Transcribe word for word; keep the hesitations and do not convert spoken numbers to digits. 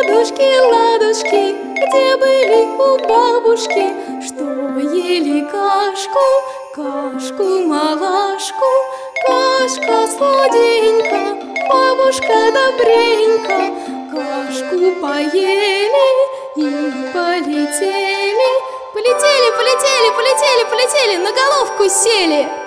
Ладушки, ладушки, где были у бабушки? Что ели кашку, кашку-малашку? Кашка сладенька, бабушка добренька. Кашку поели и полетели. Полетели, полетели, полетели, полетели, на головку сели.